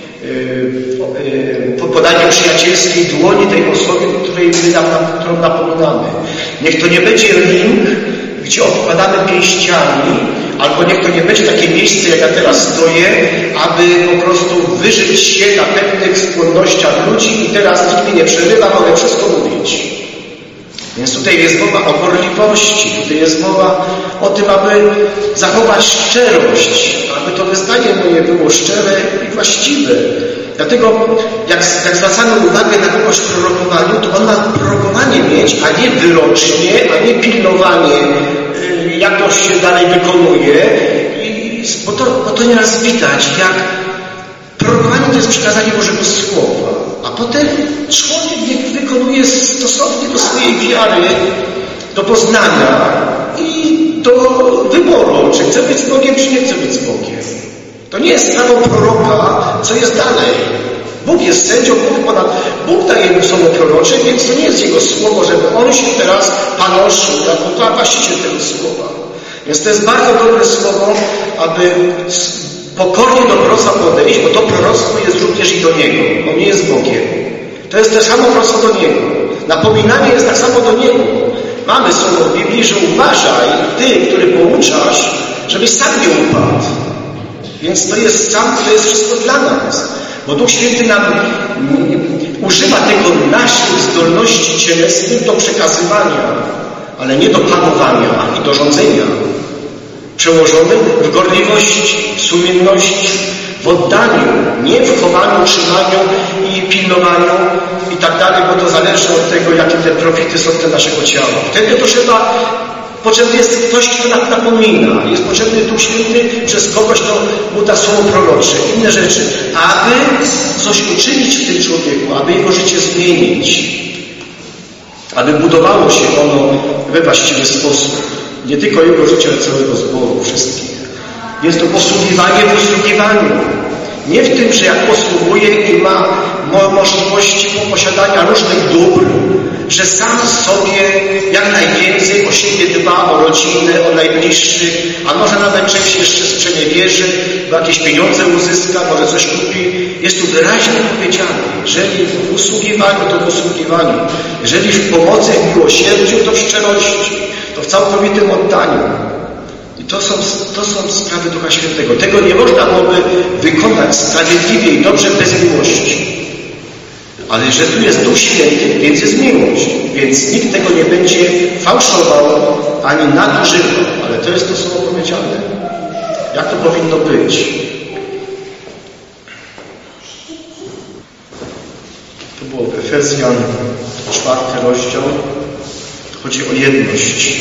podanie przyjacielskiej dłoni tej osobie, którą napominamy. Niech to nie będzie ring, gdzie odkładamy pięściami, albo niech to nie będzie takie miejsce, jak ja teraz stoję, aby po prostu wyżyć się na pewnych skłonnościach ludzi i teraz nikt mnie nie przerywa, mogę wszystko mówić. Więc tutaj jest mowa o gorliwości, tutaj jest mowa o tym, aby zachować szczerość, aby to wyznanie moje było szczere i właściwe. Dlatego jak zwracamy uwagę na kogoś w prorokowaniu, to on ma prorokowanie mieć, a nie wyrocznie, a nie pilnowanie, jak to się dalej wykonuje. Bo to nieraz widać, jak prorokowanie to jest przekazanie Bożego Słowa, a potem człowiek wykonuje stosownie do swojej wiary, do poznania i do wyboru, czy chce być z Bogiem, czy nie chce być z Bogiem. To nie jest sprawą proroka, co jest dalej. Bóg jest sędzią, Bóg daje mu słowo prorocze, więc to nie jest jego słowo, żeby on się teraz panoszył jako właściciel tego słowa. Więc to jest bardzo dobre słowo, aby pokornie do proroctwa podejść, bo to proroctwo jest również i do niego. On nie jest Bogiem. To jest też samo proroctwo do niego. Napominanie jest tak samo do niego. Mamy słowo w Biblii, że uważaj, ty, który pouczasz, żebyś sam nie upadł. Więc to jest wszystko dla nas. Bo Duch Święty nam używa tylko naszych zdolności cielesnych do przekazywania, ale nie do panowania i do rządzenia. Przełożony w gorliwości, w sumienności, w oddaniu, nie w chowaniu, trzymaniu i pilnowaniu i tak dalej, bo to zależy od tego, jakie te profity są dla naszego ciała. Wtedy to potrzebny jest ktoś, kto napomina. Jest potrzebny Duch Święty przez kogoś, kto mu da słowo prorocze, inne rzeczy, aby coś uczynić w tym człowieku, aby jego życie zmienić, aby budowało się ono we właściwy sposób. Nie tylko jego życie, ale całego zboru, wszystkich. Jest to posługiwanie w usługiwaniu. Nie w tym, że jak posługuje i ma możliwości posiadania różnych dóbr, że sam sobie jak najwięcej o siebie dba, o rodzinę, o najbliższych, a może nawet część jeszcze sprzeniewierzy, bo jakieś pieniądze uzyska, może coś kupi Jest tu wyraźnie powiedziane, jeżeli w usługiwaniu, to w usługiwaniu, jeżeli w pomocy, w miłosierdziu, to w szczerości, to w całkowitym oddaniu. I to są sprawy Ducha Świętego. Tego nie można byłoby wykonać sprawiedliwie i dobrze bez miłości. Ale że tu jest Duch Święty, więc jest miłość. Więc nikt tego nie będzie fałszował ani nadużywał. Ale to jest to słowo powiedziane. Jak to powinno być? To było w Efezjan, 4 rozdział. Chodzi o jedność.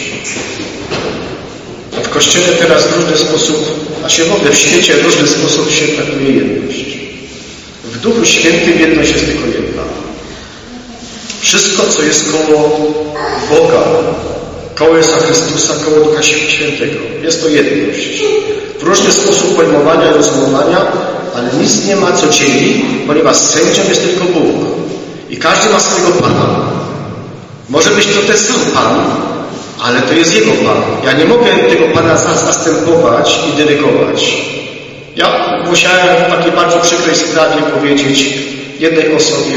W Kościele teraz w różny sposób, a się w ogóle w świecie w różny sposób się traktuje jedność. W Duchu Świętym jedność jest tylko jedna. Wszystko, co jest koło Boga, koło Jezusa Chrystusa, koło Ducha Świętego, jest to jedność. W różny sposób pojmowania i rozumowania, ale nic nie ma co dzieli, ponieważ sędzią jest tylko Bóg. I każdy ma swojego Pana. Może być to ten sam Pan, ale to jest Jego Pan. Ja nie mogę tego Pana zastępować i dyrygować. Ja musiałem w takiej bardzo przykrej sprawie powiedzieć jednej osobie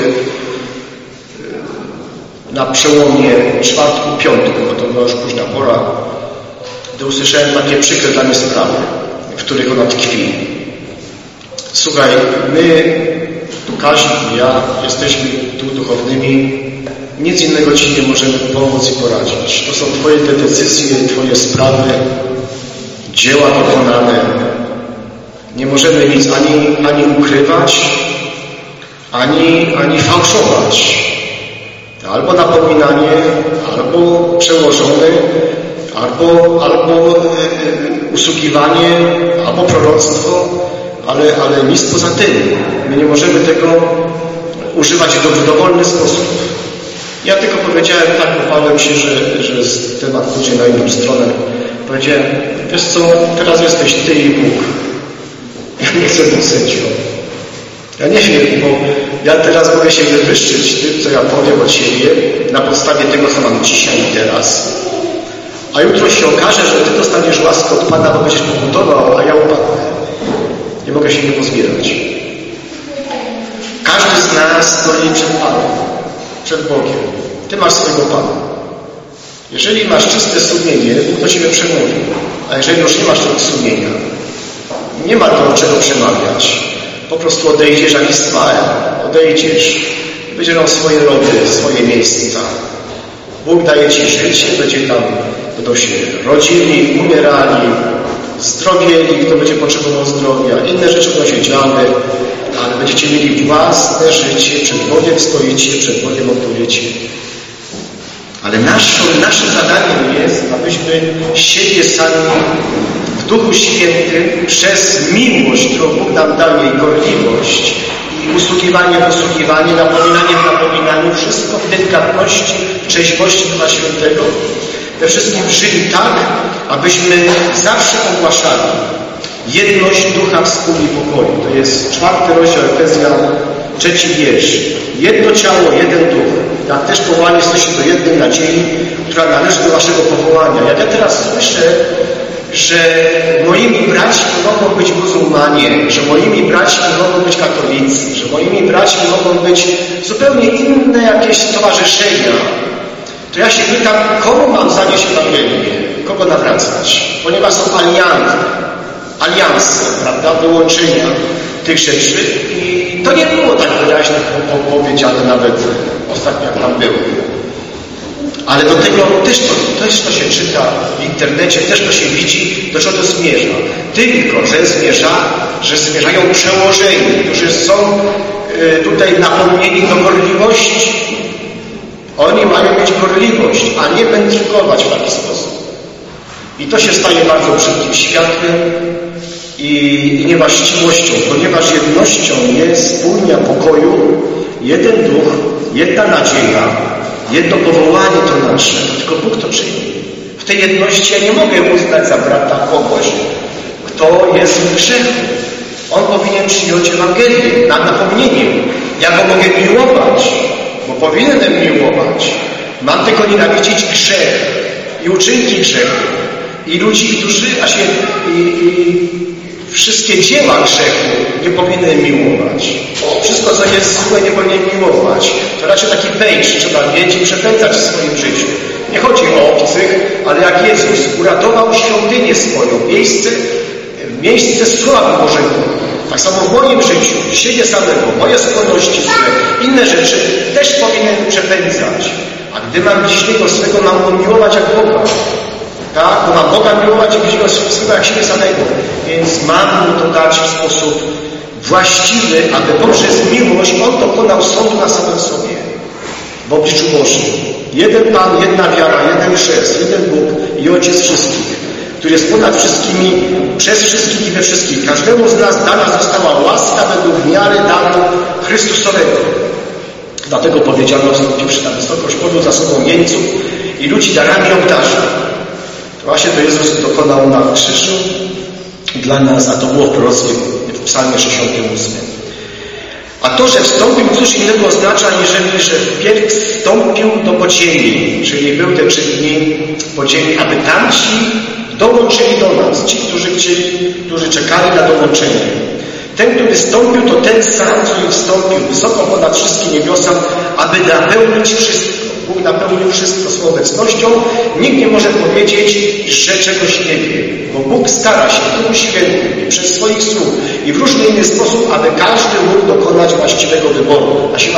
na przełomie czwartku, piątku, bo to była już późna pora, gdy usłyszałem takie przykre dla mnie sprawy, w których ona tkwi. Słuchaj, my, tu Kazik i ja, jesteśmy tu duchownymi, nic innego Ci nie możemy pomóc i poradzić. To są Twoje te decyzje, Twoje sprawy, dzieła dokonane. Nie możemy nic ani ukrywać, ani fałszować. Albo napominanie, albo przełożone, albo usługiwanie, albo proroctwo, ale nic poza tym. My nie możemy tego używać w dowolny sposób. Ja tylko powiedziałem, tak upałem się, że temat pójdzie na inną stronę. Powiedziałem, wiesz co, teraz jesteś Ty i Bóg. Ja nie chcę być sędzią. Ja nie wiem, bo ja teraz mogę się wywyższyć tym, co ja powiem od siebie na podstawie tego, co mam dzisiaj i teraz. A jutro się okaże, że Ty dostaniesz łaskę od Pana, bo będziesz pokutował, a ja upadnę. Nie mogę się nie pozbierać. Każdy z nas stoi przed Panem, przed Bogiem. Ty masz swojego Pana. Jeżeli masz czyste sumienie, Bóg do Ciebie przemówi. A jeżeli już nie masz tego sumienia, nie ma do czego przemawiać. Po prostu odejdziesz, a nie spałem. Odejdziesz. Będziesz miał swoje rody, swoje miejsca. Bóg daje Ci życie, będą się rodzili, umierali, zdrowieli, kto będzie potrzebował zdrowia. Inne rzeczy będą się działy, ale będziecie mieli własne życie. Przed Bogiem stoicie, przed Bogiem odpowiecie. Ale naszym zadaniem jest, abyśmy siebie sami w Duchu Świętym przez miłość, którą Bóg nam daje, i gorliwość, i usługiwanie w usługiwanie, napominanie w napominaniu, wszystko w delikatności, w trzeźwości Ducha Świętego, we wszystkim żyli tak, abyśmy zawsze ogłaszali jedność Ducha, wspólnie pokoju. To jest 4 rozdział Efezjan, 3 wiersz. Jedno ciało, jeden duch. Jak też powołani jesteście do jednej nadziei, która należy do waszego powołania. Jak ja teraz słyszę, że moimi braćmi mogą być muzułmanie, że moimi braćmi mogą być katolicy, że moimi braćmi mogą być zupełnie inne jakieś stowarzyszenia, to ja się pytam, komu mam zanieść Ewangelię, kogo nawracać? Ponieważ są alianse, prawda, wyłączenia tych rzeczy i to nie było tak wyraźnie powiedziane nawet ostatnio, jak tam było. Ale do tego też to się czyta w internecie, też to się widzi, do czego to zmierza. Tylko, że zmierzają przełożeni, którzy są tutaj napomnieni do gorliwości. Oni mają mieć gorliwość, a nie wędrkować w taki sposób. I to się staje bardzo brzydkim światłem i niewłaściwością, ponieważ jednością jest wspólnia pokoju, jeden duch, jedna nadzieja, jedno powołanie to nasze, tylko Bóg to czyni. W tej jedności ja nie mogę uznać za brata kogoś, kto jest w grzechu. On powinien przyjąć Ewangelię na napomnienie. Ja go mogę miłować, bo powinienem miłować. Mam tylko nienawidzić grzech i uczynki grzechu. I ludzi, którzy wszystkie dzieła grzechu nie powinien miłować. Wszystko, co jest złe, nie powinien miłować. To raczej taki pejcz trzeba mieć i przepędzać w swoim życiu. Nie chodzi o obcych, ale jak Jezus uratował świątynię swoją, miejsce sławy Bożego. Tak samo w moim życiu, siebie samego, moje skłonności złe, inne rzeczy też powinien przepędzać. A gdy mam bliźniego swego, mam go miłować jak Boga. Tak? Bo mam Boga miłować i bliźniego swego jak siebie samego. Więc mam mu to dać w sposób właściwy, aby poprzez miłość on dokonał sądu na samym sobie. W obliczu Bożym. Jeden Pan, jedna wiara, jeden chrzest, jeden Bóg i Ojciec wszystkich, który jest ponad wszystkimi, przez wszystkich i we wszystkich. Każdemu z nas dana została łaska według miary danu Chrystusowego. Dlatego powiedziano, wstąpiwszy na wysokość, podjął za sobą jeńców i ludzi darami obdarzył. Właśnie to Jezus dokonał na krzyżu dla nas, a to było w proroctwie w Psalmie 68. A to, że wstąpił, cóż innego oznacza, niżeli że wpierw wstąpił do podziemi, czyli był te 3 dni podziemi, aby tamci dołączyli do nas, ci, którzy czekali na dołączenie. Ten, który wstąpił, to ten sam, co i wstąpił wysoko ponad wszystkie niebiosa, aby napełnić wszystko. Bóg napełnił wszystko swoją obecnością. Nikt nie może powiedzieć, że czegoś nie wie. Bo Bóg stara się w Duchu Świętym i przez swoich słów i w różny inny sposób, aby każdy mógł dokonać właściwego wyboru.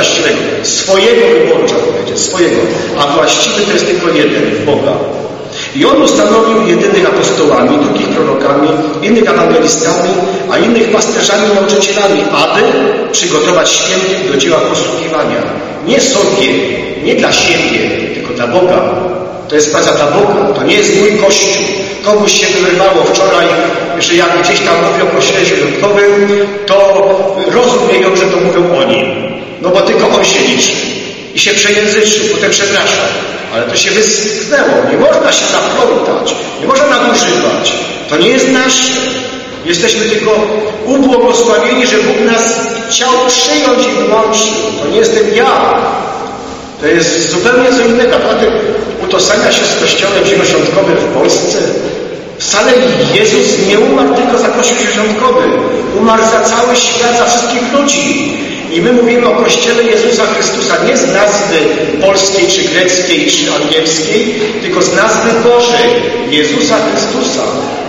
Swojego wyboru, trzeba powiedzieć, swojego. A właściwy to jest tylko jeden, w Boga. I On ustanowił jedynych apostołami, drugich prorokami, innych ewangelistami, a innych pasterzami i nauczycielami, aby przygotować świętych do dzieła posługiwania. Nie sobie, nie dla siebie, tylko dla Boga. To jest praca dla Boga, to nie jest mój Kościół. Komuś się wyrwało wczoraj, że jak gdzieś tam mówią o Kościele środkowym, to rozumieją, że to mówią o nim. No bo tylko on się liczy. I się przejęzyczył, potem przepraszam. Ale to się wyschnęło. Nie można się naplątać. Nie można nadużywać. To nie jest nasze. Jesteśmy tylko ubłogosławieni, że Bóg nas chciał przyjąć i wyłączył. To nie jestem ja. To jest zupełnie co innego. Dlatego utożsamia się z Kościołem zieloświątkowym w Polsce. Wcale Jezus nie umarł tylko za Kościół zieloświątkowy. Umarł za cały świat, za wszystkich ludzi. I my mówimy o Kościele Jezusa Chrystusa nie z nazwy polskiej, czy greckiej, czy angielskiej, tylko z nazwy Bożej, Jezusa Chrystusa.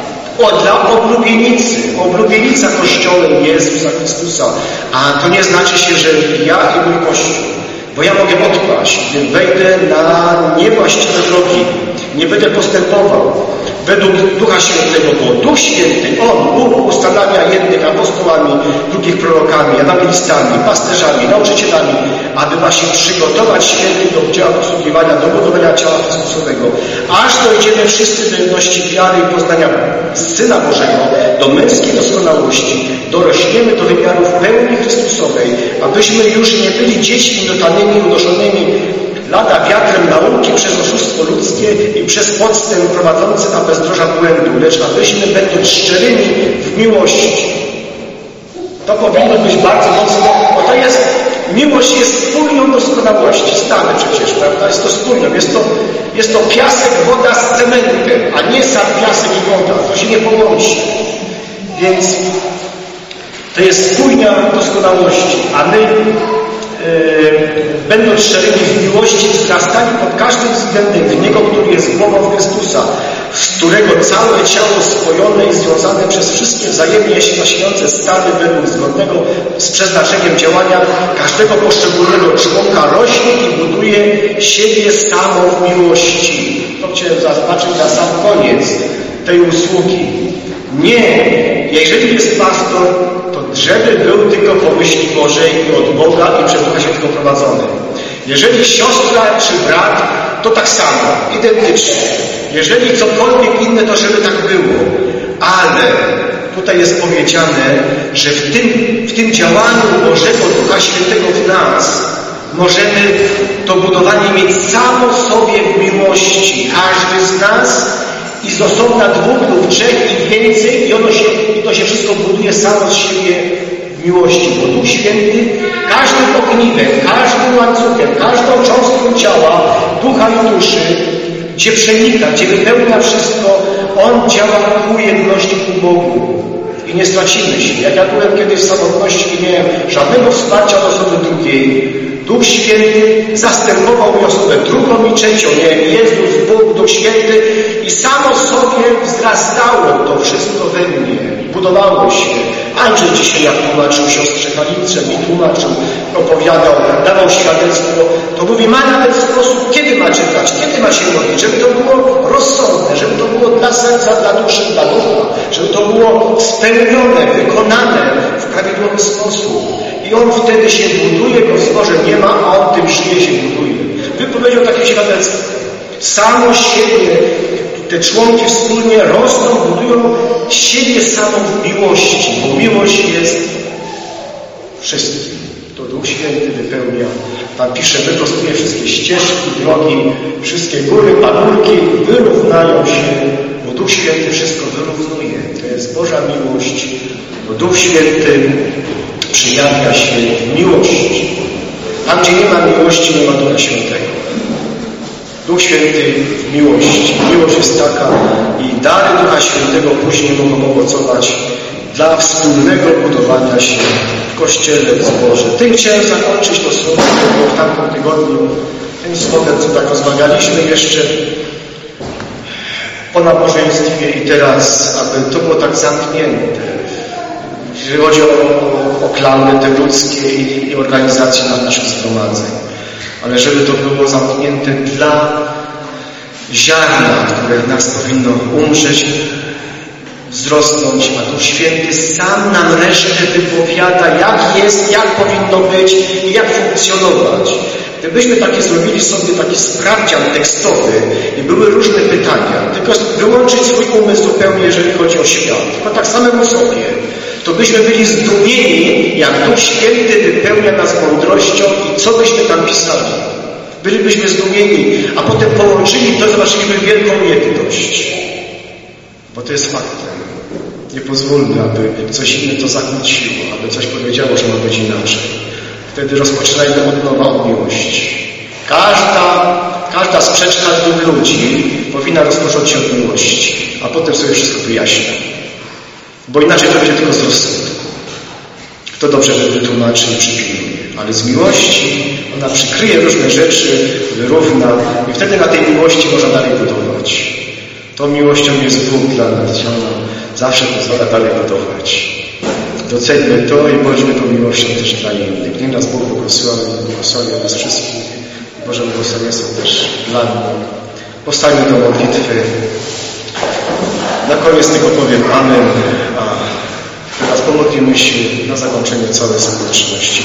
Dla oblubienicy, oblubienica Kościołem Jezusa Chrystusa. A to nie znaczy się, że ja i mój Kościół. Bo ja mogę odpaść, gdy wejdę na niewłaściwe drogi, nie będę postępował według Ducha Świętego, bo Duch Święty, On, Bóg ustanawia jednych apostołami, drugich prorokami, ewangelistami, pasterzami, nauczycielami, aby właśnie przygotować świętych do dzieła posługiwania, do budowania ciała Chrystusowego, aż dojdziemy wszyscy do jedności wiary i poznania Syna Bożego, do męskiej doskonałości, dorośniemy do wymiarów pełni Chrystusowej, abyśmy już nie byli dziećmi dotanymi, unoszonymi lada wiatrem nauki przez oszustwo ludzkie i przez podstęp prowadzący na bezdroża błędu, lecz abyśmy będąc szczerymi w miłości. To powinno być bardzo mocno, bo to jest, miłość jest spójnią doskonałości. Znamy przecież, prawda? Jest to spójnią. Jest to piasek, woda z cementem, a nie sam piasek i woda. To się nie połączy. Więc to jest spójnia doskonałości, a my będąc szczerymi w miłości, wzrastali pod każdym względem w Niego, który jest głową Chrystusa, z którego całe ciało spojone i związane przez wszystkie wzajemnie się zasilające stany według zgodnego z przeznaczeniem działania każdego poszczególnego członka rośnie i buduje siebie samo w miłości. To chciałem zaznaczyć na sam koniec tej usługi. Nie, jeżeli jest pastor, to żeby był tylko po myśli Bożej i od Boga i przez Ducha Świętego prowadzony. Jeżeli siostra czy brat, to tak samo, identycznie. Jeżeli cokolwiek inne, to żeby tak było. Ale tutaj jest powiedziane, że w tym działaniu Bożego Ducha Świętego w nas możemy to budowanie mieć samo sobie w miłości. Każdy z nas i z osobna 2 lub 3 i więcej i to się wszystko buduje samo z siebie w miłości. Bo Duch Święty każdym ogniwem, każdym łańcuchem, każdą cząstką ciała, ducha i duszy, gdzie przenika, gdzie wypełnia wszystko, On działa ku jedności ku Bogu. i nie stracimy się. Jak ja byłem kiedyś w samotności i nie miałem żadnego wsparcia od osoby drugiej, Duch Święty zastępował mi osobę drugą i trzecią. Miałem Jezus, Bóg, Duch Święty i samo sobie wzrastało to wszystko we mnie. Budowało się. Andrzej dzisiaj jak tłumaczył siostrze Halince, mi tłumaczył, opowiadał, dawał świadectwo. To mówi, ma na ten sposób, kiedy ma czytać, kiedy ma się modlić, żeby to było rozsądne, żeby to było dla serca, dla duszy, dla ducha, żeby to było spełnione, wykonane w prawidłowy sposób. I on wtedy się buduje, go w zborze nie ma, a on tym żyje, się buduje. Wypowiedział takie świadectwo. Samo siebie, te członki wspólnie rosną, budują siebie samą w miłości, bo miłość jest wszystkim. To Duch Święty wypełnia. Tam pisze, wyprostuje wszystkie ścieżki, drogi, wszystkie góry, pagórki wyrównają się, bo Duch Święty wszystko wyrównuje. To jest Boża miłość, bo Duch Święty przejawia się w miłości. Tam, gdzie nie ma miłości, nie ma Ducha Świętego. Duch Święty w miłości. Miłość jest taka i dary Ducha Świętego później mogą owocować dla wspólnego budowania się w Kościele, w zborze. Tym chciałem zakończyć to słowo, które było w tamtym tygodniu. Tym słowem, co tak rozmawialiśmy jeszcze po nabożeństwie i teraz, aby to było tak zamknięte. Jeżeli chodzi o plany te ludzkie i organizację naszych zgromadzeń. Ale żeby to było zamknięte dla ziarna, które w nas powinno umrzeć, wzrosnąć, a Duch Święty sam nam resztę wypowiada, jak jest, jak powinno być i jak funkcjonować. Gdybyśmy takie zrobili sobie taki sprawdzian tekstowy i były różne pytania, tylko wyłączyć swój umysł zupełnie, jeżeli chodzi o świat, tylko tak samemu sobie, to byśmy byli zdumieni, jak Duch Święty wypełnia nas mądrością i co byśmy tam pisali. Bylibyśmy zdumieni, a potem połączyli to, zobaczyliśmy wielką jedność. Bo to jest faktem. Nie pozwólmy, aby coś inne to zakłóciło, aby coś powiedziało, że ma być inaczej. Wtedy rozpoczynajmy od nowa od miłości. Każda sprzeczka dwóch ludzi powinna rozpocząć się od miłości, a potem sobie wszystko wyjaśnia. Bo inaczej to będzie tylko z rozsądku. Kto dobrze wytłumaczy i przypilnuje. Ale z miłości ona przykryje różne rzeczy, wyrówna i wtedy na tej miłości można dalej budować. Tą miłością jest Bóg dla nas. Ona zawsze pozwala dalej budować. Doceńmy to i bądźmy tą miłością też dla innych. Niech nas Bóg błogosławi nas wszystkich. Boże błogosławieństwo też dla mnie. Powstańmy do modlitwy. Na koniec tylko powiem Amen. A teraz pomodlimy się na zakończenie całej społeczności.